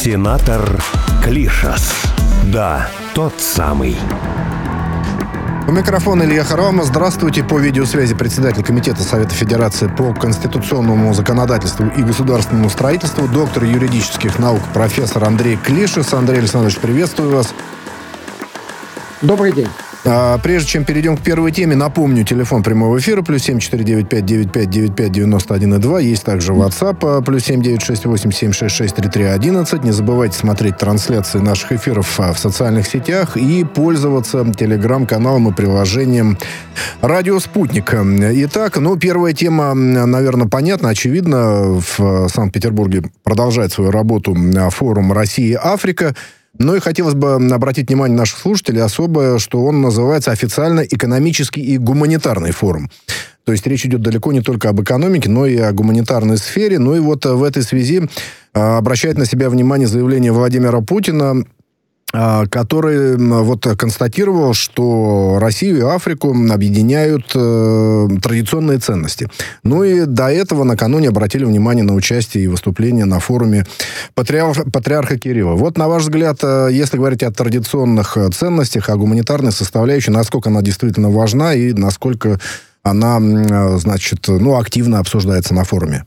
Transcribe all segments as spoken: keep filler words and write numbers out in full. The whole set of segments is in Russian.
Сенатор Клишас. Да, тот самый. У микрофона Илья Харламов. Здравствуйте. По видеосвязи председатель Комитета Совета Федерации по конституционному законодательству и государственному строительству, доктор юридических наук, профессор Андрей Клишас. Андрей Александрович, приветствую вас. Добрый день. А, прежде чем перейдем к первой теме, напомню, телефон прямого эфира плюс семь четыре девять пять девять пять девять пять девяносто один и два. Есть также WhatsApp плюс семь девять шесть восемь семь шесть шесть три три одиннадцать. Не забывайте смотреть трансляции наших эфиров в социальных сетях и пользоваться телеграм-каналом и приложением «Радио Спутник». Итак, ну, первая тема, наверное, понятна, очевидно. В Санкт-Петербурге продолжает свою работу форум «Россия-Африка». Ну и хотелось бы обратить внимание наших слушателей особо, что он называется официально экономический и гуманитарный форум. То есть речь идет далеко не только об экономике, но и о гуманитарной сфере. Ну и вот в этой связи обращает на себя внимание заявление Владимира Путина, который вот констатировал, что Россию и Африку объединяют э, традиционные ценности. Ну и до этого накануне обратили внимание на участие и выступление на форуме патриарха, патриарха Кирилла. Вот, на ваш взгляд, если говорить о традиционных ценностях, о гуманитарной составляющей, насколько она действительно важна и насколько она, значит, ну, активно обсуждается на форуме?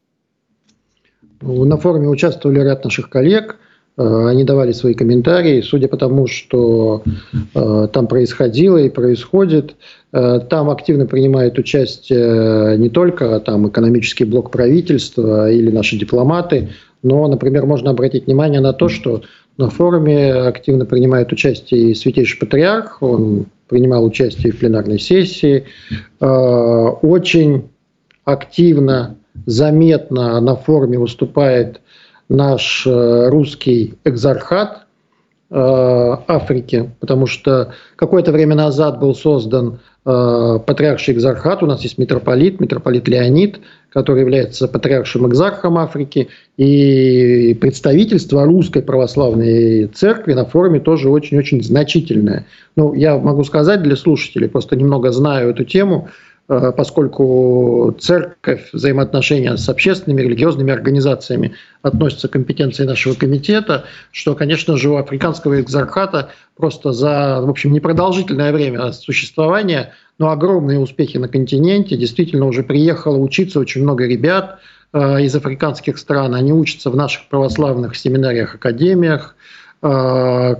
На форуме участвовали ряд наших коллег. Они давали свои комментарии. Судя по тому, что э, там происходило и происходит, э, там активно принимает участие не только там, экономический блок правительства или наши дипломаты, но, например, можно обратить внимание на то, что на форуме активно принимает участие и Святейший Патриарх. Он принимал участие в пленарной сессии. Э, очень активно, заметно на форуме выступает наш э, русский экзархат э, Африки, потому что какое-то время назад был создан э, патриарший экзархат, у нас есть митрополит, митрополит Леонид, который является патриаршим экзархом Африки, и представительство Русской Православной Церкви на форуме тоже очень-очень значительное. Ну, я могу сказать для слушателей, просто немного знаю эту тему, поскольку церковь, взаимоотношения с общественными, религиозными организациями относятся к компетенции нашего комитета, что, конечно же, у африканского экзархата просто за, в общем, непродолжительное время существования, но огромные успехи на континенте. Действительно, уже приехало учиться очень много ребят э, из африканских стран. Они учатся в наших православных семинариях, академиях. Э,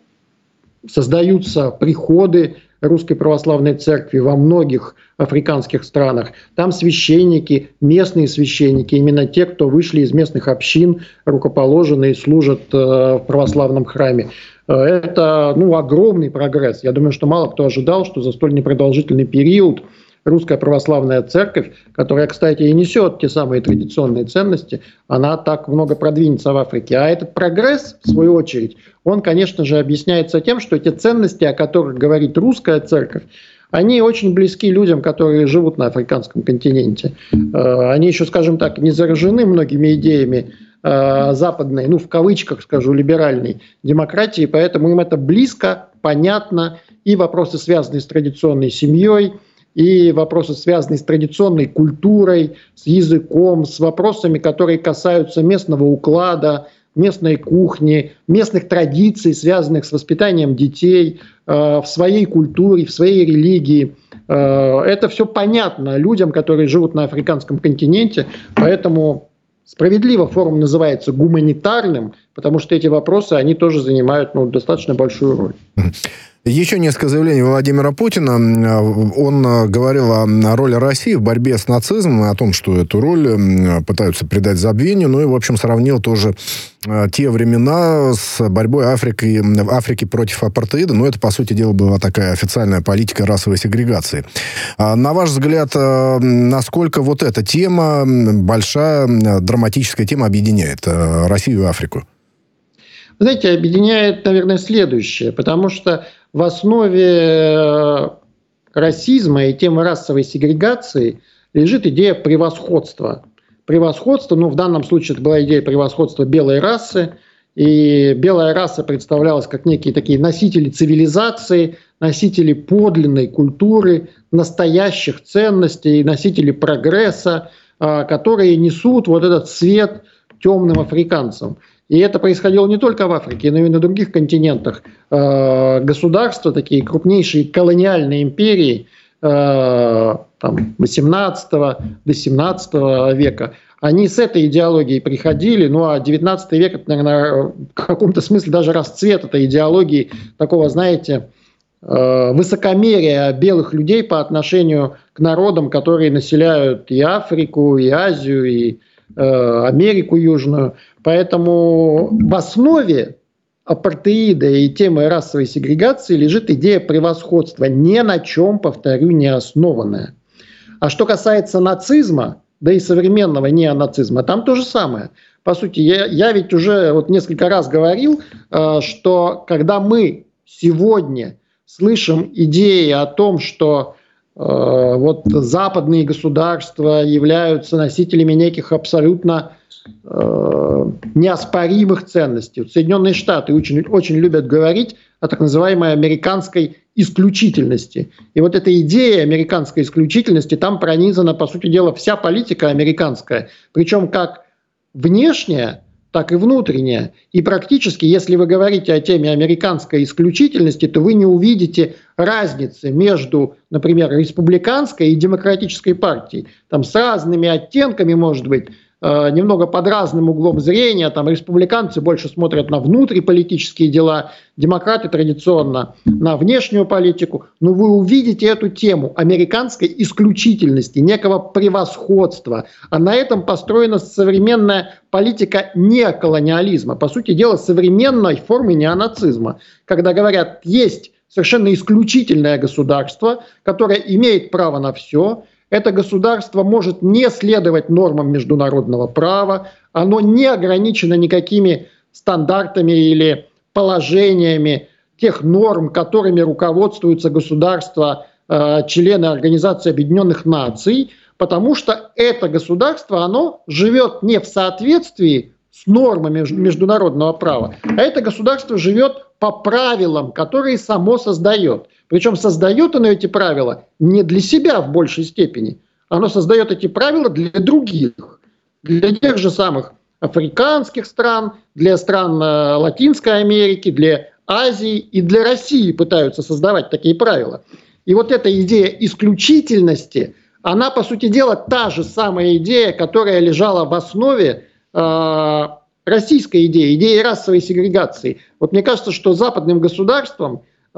создаются приходы Русской Православной Церкви во многих африканских странах. Там священники, местные священники, именно те, кто вышли из местных общин, рукоположены и служат э, в православном храме. Это, ну, огромный прогресс. Я думаю, что мало кто ожидал, что за столь непродолжительный период Русская Православная Церковь, которая, кстати, и несет те самые традиционные ценности, она так много продвинется в Африке. А этот прогресс, в свою очередь, он, конечно же, объясняется тем, что эти ценности, о которых говорит Русская Церковь, они очень близки людям, которые живут на африканском континенте. Они еще, скажем так, не заражены многими идеями западной, ну, в кавычках скажу, либеральной демократии, поэтому им это близко, понятно, и вопросы, связанные с традиционной семьей, и вопросы, связанные с традиционной культурой, с языком, с вопросами, которые касаются местного уклада, местной кухни, местных традиций, связанных с воспитанием детей э, в своей культуре, в своей религии. Э, это все понятно людям, которые живут на африканском континенте, поэтому справедливо форум называется гуманитарным, потому что эти вопросы, они тоже занимают, ну, достаточно большую роль. Еще несколько заявлений Владимира Путина. Он говорил о роли России в борьбе с нацизмом, и о том, что эту роль пытаются придать забвению. Ну и, в общем, сравнил тоже те времена с борьбой Африки, Африки против апартеида. Но это, по сути дела, была такая официальная политика расовой сегрегации. На ваш взгляд, насколько вот эта тема, большая драматическая тема, объединяет Россию и Африку? Знаете, объединяет, наверное, следующее, потому что в основе расизма и темы расовой сегрегации лежит идея превосходства. Превосходство, ну, в данном случае это была идея превосходства белой расы, и белая раса представлялась как некие такие носители цивилизации, носители подлинной культуры, настоящих ценностей, носители прогресса, которые несут вот этот свет темным африканцам. И это происходило не только в Африке, но и на других континентах. Государства, такие крупнейшие колониальные империи там, восемнадцатого до семнадцатого века, они с этой идеологией приходили, ну а девятнадцатый век, это, наверное, в каком-то смысле даже расцвет этой идеологии, такого, знаете, высокомерия белых людей по отношению к народам, которые населяют и Африку, и Азию, и Америку Южную. Поэтому в основе апартеида и темы расовой сегрегации лежит идея превосходства, ни на чем, повторю, не основанная. А что касается нацизма, да и современного неонацизма, там то же самое. По сути, я, я ведь уже вот несколько раз говорил, что когда мы сегодня слышим идеи о том, что э, вот западные государства являются носителями неких абсолютно э, неоспоримых ценностей. Соединенные Штаты очень, очень любят говорить о так называемой американской исключительности. И вот эта идея американской исключительности, там пронизана, по сути дела, вся политика американская. Причем как внешняя, так и внутренняя. И практически, если вы говорите о теме американской исключительности, то вы не увидите разницы между, например, республиканской и демократической партией. Там с разными оттенками, может быть, немного под разным углом зрения. Там республиканцы больше смотрят на внутриполитические дела, демократы традиционно на внешнюю политику. Но вы увидите эту тему американской исключительности, некого превосходства. А на этом построена современная политика неоколониализма. По сути дела, современной формы неонацизма. Когда говорят, есть совершенно исключительное государство, которое имеет право на все. Это государство может не следовать нормам международного права, оно не ограничено никакими стандартами или положениями тех норм, которыми руководствуются государства, э, члены Организации Объединенных Наций, потому что это государство, оно живет не в соответствии с нормами международного права, а это государство живет по правилам, которые само создает. Причем создает оно эти правила не для себя в большей степени, оно создает эти правила для других, для тех же самых африканских стран, для стран Латинской Америки, для Азии и для России пытаются создавать такие правила. И вот эта идея исключительности, она, по сути дела, та же самая идея, которая лежала в основе э, российской идеи, идеи расовой сегрегации. Вот мне кажется, что западным государствам,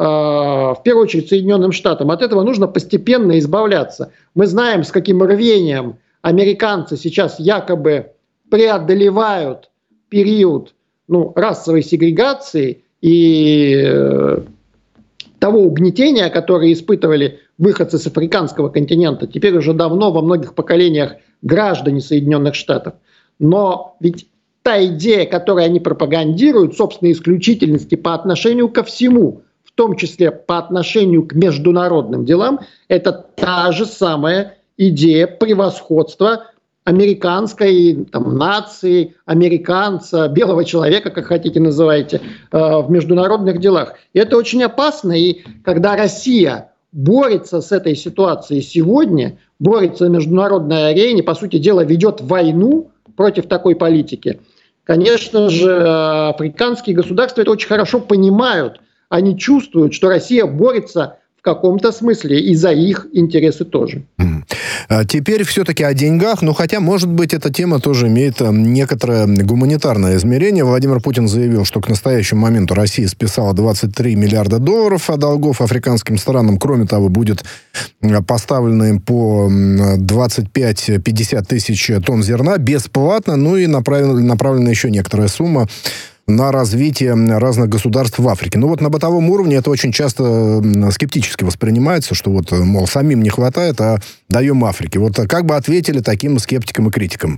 в первую очередь Соединенным Штатам, от этого нужно постепенно избавляться. Мы знаем, с каким рвением американцы сейчас якобы преодолевают период ну, расовой сегрегации и э, того угнетения, которое испытывали выходцы с африканского континента, теперь уже давно во многих поколениях граждане Соединенных Штатов. Но ведь та идея, которую они пропагандируют, собственной исключительности по отношению ко всему, в том числе по отношению к международным делам, это та же самая идея превосходства американской там, нации, американца, белого человека, как хотите называйте, э, в международных делах. И это очень опасно. И когда Россия борется с этой ситуацией сегодня, борется на международной арене, по сути дела ведет войну против такой политики, конечно же, африканские государства это очень хорошо понимают. Они чувствуют, что Россия борется в каком-то смысле и за их интересы тоже. Теперь все-таки о деньгах, ну хотя, может быть, эта тема тоже имеет некоторое гуманитарное измерение. Владимир Путин заявил, что к настоящему моменту Россия списала двадцать три миллиарда долларов долгов африканским странам. Кроме того, будет поставлено им по двадцать пять - пятьдесят тысяч тонн зерна бесплатно, ну и направлена, направлена еще некоторая сумма на развитие разных государств в Африке. Ну вот на бытовом уровне это очень часто скептически воспринимается, что вот, мол, самим не хватает, а даем Африке. Вот как бы ответили таким скептикам и критикам?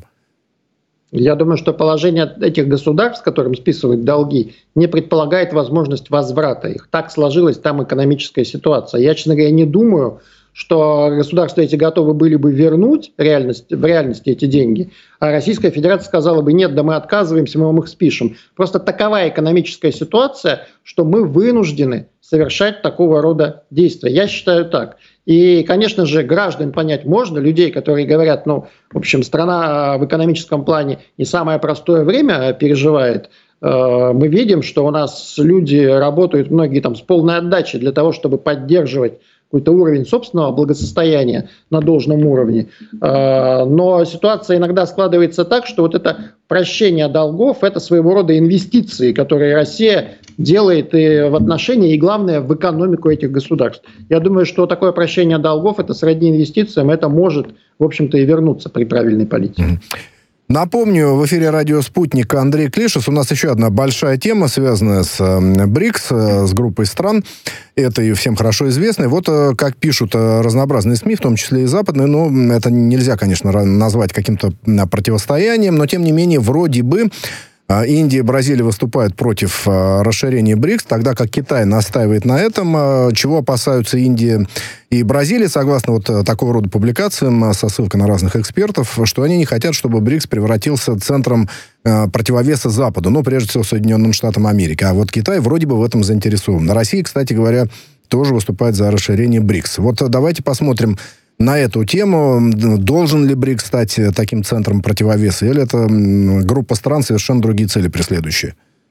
Я думаю, что положение этих государств, которым списывают долги, не предполагает возможность возврата их. Так сложилась там экономическая ситуация. Я, честно говоря, не думаю, что государства эти готовы были бы вернуть реальность, в реальности эти деньги, а Российская Федерация сказала бы, нет, да мы отказываемся, мы вам их спишем. Просто такова экономическая ситуация, что мы вынуждены совершать такого рода действия. Я считаю так. И, конечно же, граждан понять можно, людей, которые говорят, ну, в общем, страна в экономическом плане не самое простое время переживает. Мы видим, что у нас люди работают, многие там с полной отдачей для того, чтобы поддерживать какой-то уровень собственного благосостояния на должном уровне. Но ситуация иногда складывается так, что вот это прощение долгов – это своего рода инвестиции, которые Россия делает и в отношении, и главное, в экономику этих государств. Я думаю, что такое прощение долгов – это сродни инвестициям, это может, в общем-то, и вернуться при правильной политике. Напомню, в эфире радио «Спутник» Андрей Клишес. У нас еще одна большая тема, связанная с БРИКС, с группой стран. Это и всем хорошо известно. Вот как пишут разнообразные СМИ, в том числе и западные, но это нельзя, конечно, назвать каким-то противостоянием, но тем не менее, вроде бы Индия и Бразилия выступают против расширения БРИКС, тогда как Китай настаивает на этом. Чего опасаются Индия и Бразилия, согласно вот такого рода публикациям, со ссылкой на разных экспертов, что они не хотят, чтобы БРИКС превратился центром противовеса Западу, ну, прежде всего, Соединенным Штатам Америки. А вот Китай вроде бы в этом заинтересован. Россия, кстати говоря, тоже выступает за расширение БРИКС. Вот давайте посмотрим на эту тему. Должен ли БРИКС стать таким центром противовеса, или это группа стран совершенно другие цели преследующие?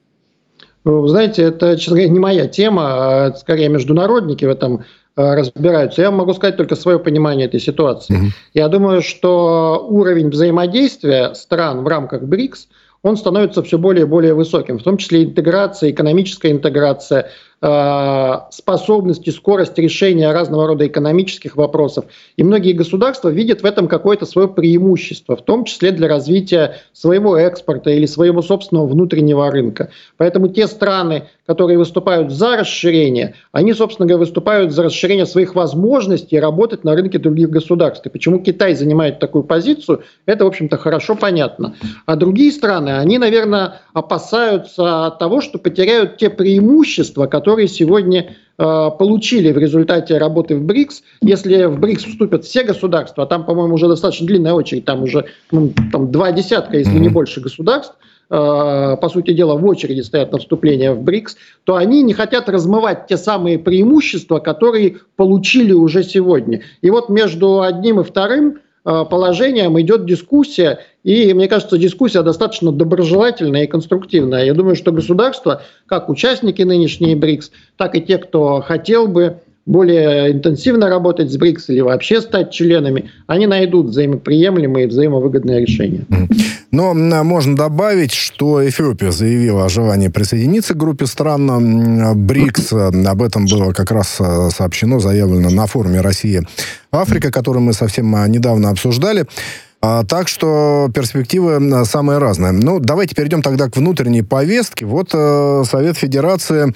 Вы знаете, это, честно говоря, не моя тема, а скорее международники в этом разбираются. Я могу сказать только свое понимание этой ситуации. Угу. Я думаю, что уровень взаимодействия стран в рамках БРИКС, он становится все более и более высоким, в том числе интеграция, экономическая интеграция, способность и скорость решения разного рода экономических вопросов. И многие государства видят в этом какое-то свое преимущество, в том числе для развития своего экспорта или своего собственного внутреннего рынка. Поэтому те страны, которые выступают за расширение, они, собственно говоря, выступают за расширение своих возможностей работать на рынке других государств. И почему Китай занимает такую позицию, это, в общем-то, хорошо понятно. А другие страны, они, наверное, опасаются того, что потеряют те преимущества, которые сегодня э, получили в результате работы в БРИКС. Если в БРИКС вступят все государства, а там, по-моему, уже достаточно длинная очередь, там уже ну, там два десятка, если не больше государств, э, по сути дела, в очереди стоят на вступление в БРИКС, то они не хотят размывать те самые преимущества, которые получили уже сегодня. И вот между одним и вторым положением идет дискуссия, и, мне кажется, дискуссия достаточно доброжелательная и конструктивная. Я думаю, что государства, как участники нынешней БРИКС, так и те, кто хотел бы более интенсивно работать с БРИКС или вообще стать членами, они найдут взаимоприемлемые и взаимовыгодные решения. Но можно добавить, что Эфиопия заявила о желании присоединиться к группе стран БРИКС. Об этом было как раз сообщено, заявлено на форуме «Россия-Африка», который мы совсем недавно обсуждали. Так что перспективы самые разные. Ну, давайте перейдем тогда к внутренней повестке. Вот Совет Федерации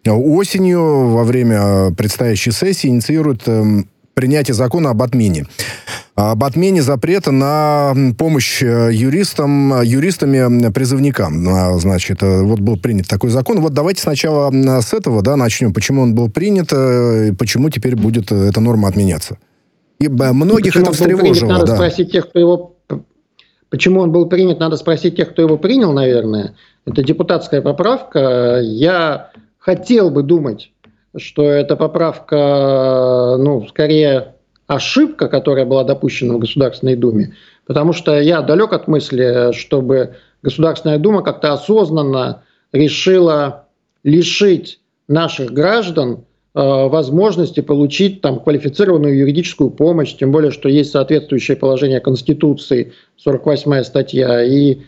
осенью во время предстоящей сессии инициирует принятие закона об отмене. Об отмене запрета на помощь юристам, юристами-призывникам. Значит, вот был принят такой закон. Вот давайте сначала с этого, да, начнем. Почему он был принят, и почему теперь будет эта норма отменяться? Ибо многих почему это встревожило. Надо да. спросить тех, кто его... Почему он был принят, надо спросить тех, кто его принял, наверное. Это депутатская поправка. Я хотел бы думать, что эта поправка, ну, скорее ошибка, которая была допущена в Государственной Думе, потому что я далек от мысли, чтобы Государственная Дума как-то осознанно решила лишить наших граждан э, возможности получить там квалифицированную юридическую помощь, тем более, что есть соответствующее положение Конституции, сорок восьмая статья, и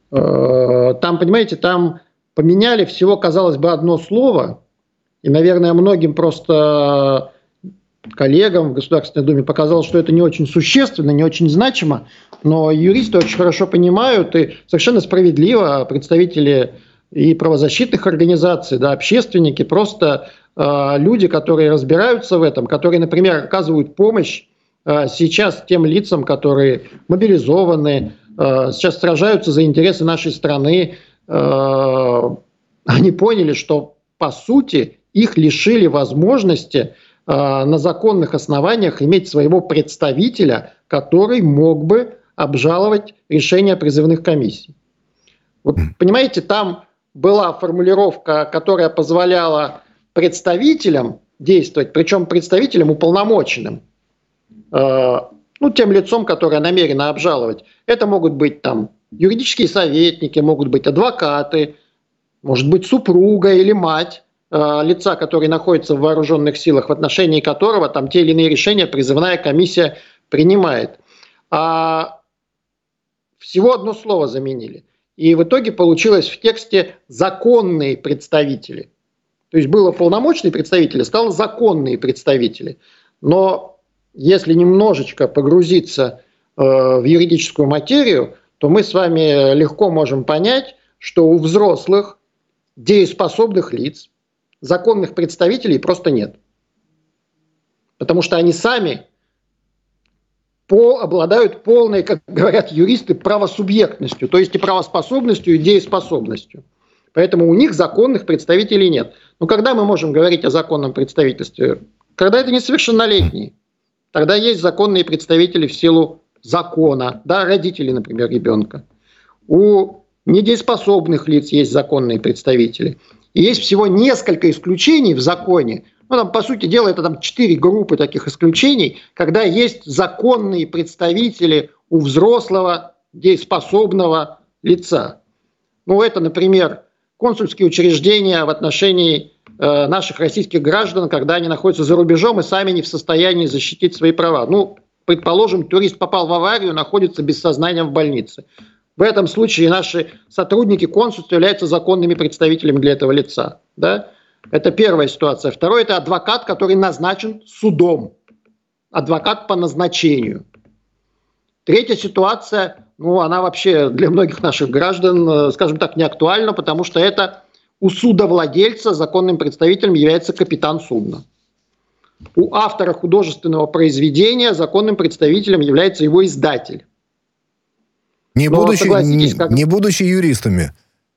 э, там, понимаете, там поменяли всего, казалось бы, одно слово, и, наверное, многим просто коллегам в Государственной Думе показалось, что это не очень существенно, не очень значимо, но юристы очень хорошо понимают, и совершенно справедливо представители и правозащитных организаций, да, общественники, просто э, люди, которые разбираются в этом, которые, например, оказывают помощь э, сейчас тем лицам, которые мобилизованы, э, сейчас сражаются за интересы нашей страны, э, они поняли, что, по сути, их лишили возможности э, на законных основаниях иметь своего представителя, который мог бы обжаловать решения призывных комиссий. Вот, понимаете, там была формулировка, которая позволяла представителям действовать, причем представителям уполномоченным. ну, тем лицом, которое намерено обжаловать. Это могут быть там юридические советники, могут быть адвокаты, может быть супруга или мать э, лица, который находится в вооруженных силах, в отношении которого там те или иные решения призывная комиссия принимает. А всего одно слово заменили. И в итоге получилось в тексте «законные представители». То есть было полномочные представители, стало законные представители. Но если немножечко погрузиться э, в юридическую материю, то мы с вами легко можем понять, что у взрослых, дееспособных лиц законных представителей просто нет. Потому что они сами по, обладают полной, как говорят юристы, правосубъектностью, то есть и правоспособностью, и дееспособностью. Поэтому у них законных представителей нет. Но когда мы можем говорить о законном представительстве? Когда это несовершеннолетние. Тогда есть законные представители в силу закона, да, родители, например, ребенка. У недееспособных лиц есть законные представители. И есть всего несколько исключений в законе. Ну, там, по сути дела, это там четыре группы таких исключений, когда есть законные представители у взрослого дееспособного лица. Ну, это, например, консульские учреждения в отношении э, наших российских граждан, когда они находятся за рубежом и сами не в состоянии защитить свои права. Ну, предположим, турист попал в аварию, находится без сознания в больнице. В этом случае наши сотрудники консульства являются законными представителями для этого лица. Да? Это первая ситуация. Второе – это адвокат, который назначен судом. Адвокат по назначению. Третья ситуация, ну, она вообще для многих наших граждан, скажем так, не актуальна, потому что это у судовладельца законным представителем является капитан судна. У автора художественного произведения законным представителем является его издатель. Не, будучи, не, как... не будучи юристами.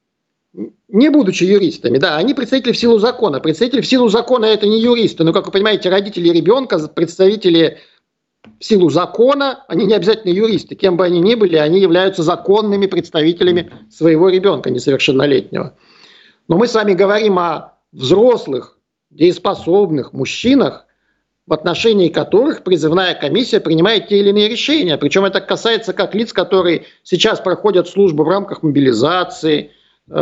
Не будучи юристами, да. Они представители в силу закона. Представители в силу закона – это не юристы. Но, как вы понимаете, родители ребенка, представители в силу закона, они не обязательно юристы. Кем бы они ни были, они являются законными представителями своего ребенка несовершеннолетнего. Но мы с вами говорим о взрослых, дееспособных мужчинах, в отношении которых призывная комиссия принимает те или иные решения. Причем это касается как лиц, которые сейчас проходят службу в рамках мобилизации,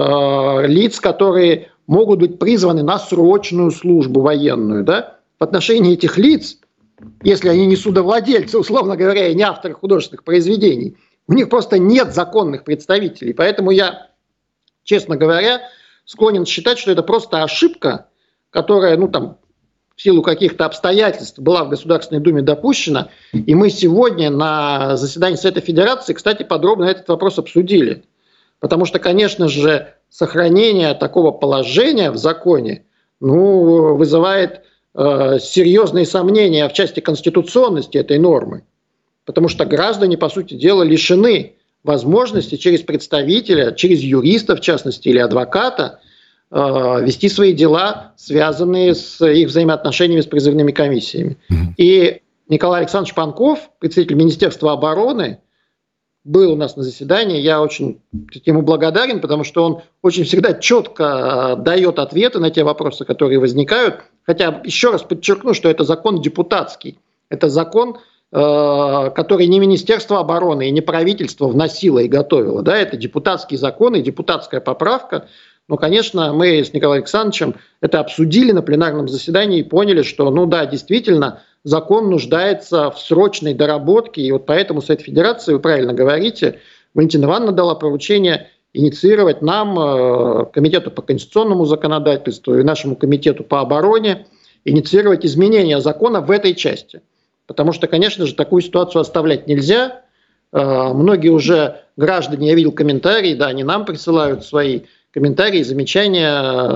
э, лиц, которые могут быть призваны на срочную службу военную. Да? В отношении этих лиц, если они не судовладельцы, условно говоря, и не авторы художественных произведений, у них просто нет законных представителей. Поэтому я, честно говоря, склонен считать, что это просто ошибка, которая, ну там, в силу каких-то обстоятельств была в Государственной Думе допущена. И мы сегодня на заседании Совета Федерации, кстати, подробно этот вопрос обсудили. Потому что, конечно же, сохранение такого положения в законе ну, вызывает э, серьезные сомнения в части конституционности этой нормы. Потому что граждане, по сути дела, лишены возможности через представителя, через юриста, в частности, или адвоката, вести свои дела, связанные с их взаимоотношениями с призывными комиссиями. Mm-hmm. И Николай Александрович Панков, представитель Министерства обороны, был у нас на заседании. Я очень ему благодарен, потому что он очень всегда четко дает ответы на те вопросы, которые возникают. Хотя, еще раз подчеркну, что это закон депутатский. Это закон, который не Министерство обороны и не правительство вносило и готовило. Да? Это депутатский закон и депутатская поправка. Но, конечно, мы с Николаем Александровичем это обсудили на пленарном заседании и поняли, что, ну да, действительно, закон нуждается в срочной доработке. И вот поэтому Совет Федерации, вы правильно говорите, Валентина Ивановна дала поручение инициировать нам, Комитету по конституционному законодательству и нашему Комитету по обороне, инициировать изменения закона в этой части. Потому что, конечно же, такую ситуацию оставлять нельзя. Многие уже граждане, я видел комментарии, да, они нам присылают свои комментарии, замечания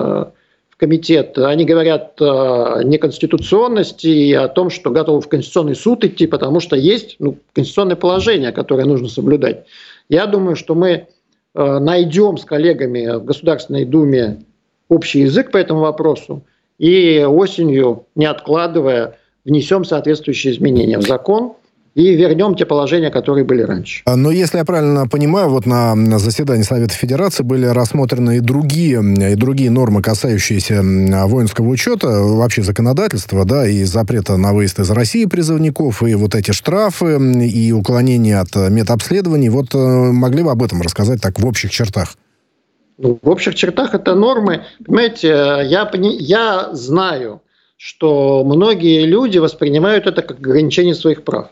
в комитет. Они говорят о неконституционности и о том, что готовы в Конституционный суд идти, потому что есть ну, конституционное положение, которое нужно соблюдать. Я думаю, что мы найдем с коллегами в Государственной Думе общий язык по этому вопросу и осенью, не откладывая, внесем соответствующие изменения в закон. и вернем те положения, которые были раньше. Но если я правильно понимаю, вот на заседании Совета Федерации были рассмотрены и другие, и другие нормы, касающиеся воинского учета, вообще законодательства, да, и запрета на выезд из России призывников, и вот эти штрафы, и уклонение от медобследований. Вот могли бы об этом рассказать так в общих чертах? Ну, в общих чертах это нормы. Понимаете, я, я знаю, что многие люди воспринимают это как ограничение своих прав.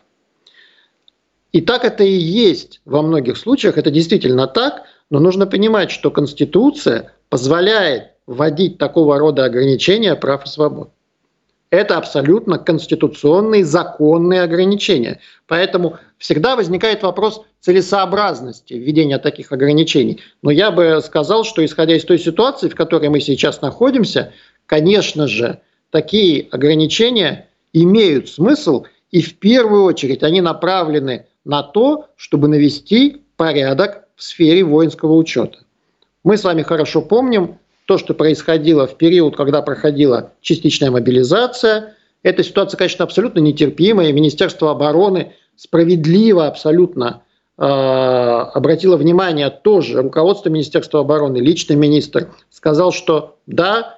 И так это и есть во многих случаях, это действительно так, но нужно понимать, что Конституция позволяет вводить такого рода ограничения прав и свобод. Это абсолютно конституционные, законные ограничения. Поэтому всегда возникает вопрос целесообразности введения таких ограничений. Но я бы сказал, что исходя из той ситуации, в которой мы сейчас находимся, конечно же, такие ограничения имеют смысл, и в первую очередь они направлены на то, чтобы навести порядок в сфере воинского учета. Мы с вами хорошо помним то, что происходило в период, когда проходила частичная мобилизация. Эта ситуация, конечно, абсолютно нетерпимая. Министерство обороны справедливо абсолютно э, обратило внимание тоже, руководство Министерства обороны, личный министр, сказал, что да,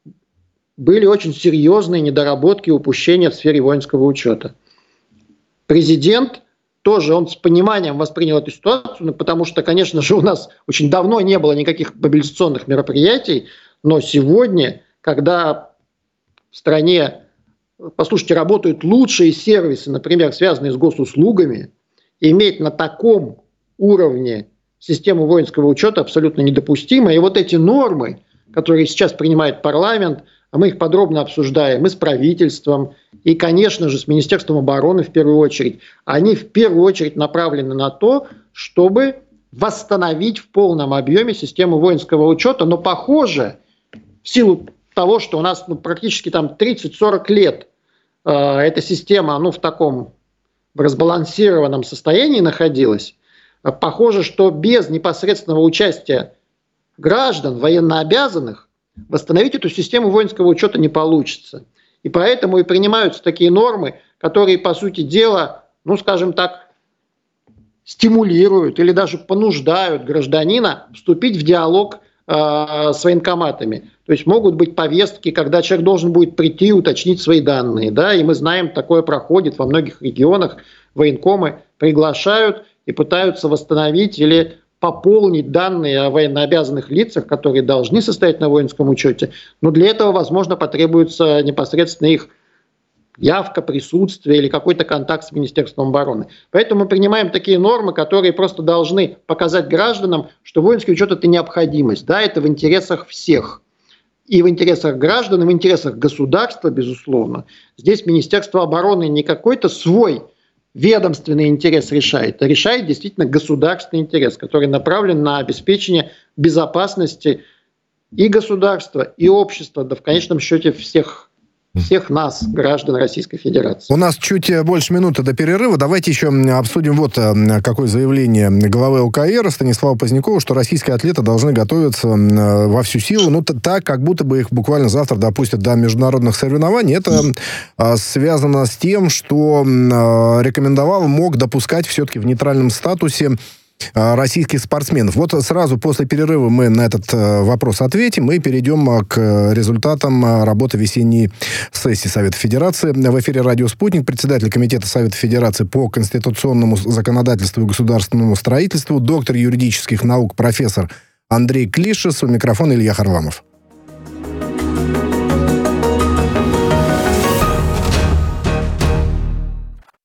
были очень серьезные недоработки и упущения в сфере воинского учета. Президент тоже он с пониманием воспринял эту ситуацию, потому что, конечно же, у нас очень давно не было никаких мобилизационных мероприятий, но сегодня, когда в стране, послушайте, работают лучшие сервисы, например, связанные с госуслугами, иметь на таком уровне систему воинского учета абсолютно недопустимо. И вот эти нормы, которые сейчас принимает парламент, а мы их подробно обсуждаем и с правительством, и, конечно же, с Министерством обороны в первую очередь. Они в первую очередь направлены на то, чтобы восстановить в полном объеме систему воинского учета. Но, похоже, в силу того, что у нас ну, практически там тридцать-сорок лет э, эта система ну, в таком в разбалансированном состоянии находилась, э, похоже, что без непосредственного участия граждан, военнообязанных, восстановить эту систему воинского учета не получится. И поэтому и принимаются такие нормы, которые, по сути дела, ну, скажем так, стимулируют или даже понуждают гражданина вступить в диалог э, с военкоматами. То есть могут быть повестки, когда человек должен будет прийти и уточнить свои данные. Да? И мы знаем, такое проходит во многих регионах. Военкомы приглашают и пытаются восстановить или пополнить данные о военнообязанных лицах, которые должны состоять на воинском учете. Но для этого, возможно, потребуется непосредственно их явка, присутствие или какой-то контакт с Министерством обороны. Поэтому мы принимаем такие нормы, которые просто должны показать гражданам, что воинский учет – это необходимость. Да, это в интересах всех. И в интересах граждан, и в интересах государства, безусловно. Здесь Министерство обороны не какой-то свой ведомственный интерес решает, а решает действительно государственный интерес, который направлен на обеспечение безопасности и государства, и общества, да в конечном счете всех, всех нас, граждан Российской Федерации. У нас чуть больше минуты до перерыва. Давайте еще обсудим вот какое заявление главы ОКР Станислава Позднякова, что российские атлеты должны готовиться во всю силу, ну так, как будто бы их буквально завтра допустят до международных соревнований. Это связано с тем, что рекомендовал, мог допускать все-таки в нейтральном статусе российских спортсменов. Вот сразу после перерыва мы на этот вопрос ответим и перейдем к результатам работы весенней сессии Совета Федерации. В эфире «Радио Спутник» председатель Комитета Совета Федерации по конституционному законодательству и государственному строительству, доктор юридических наук, профессор Андрей Клишес. У микрофона Илья Харламов.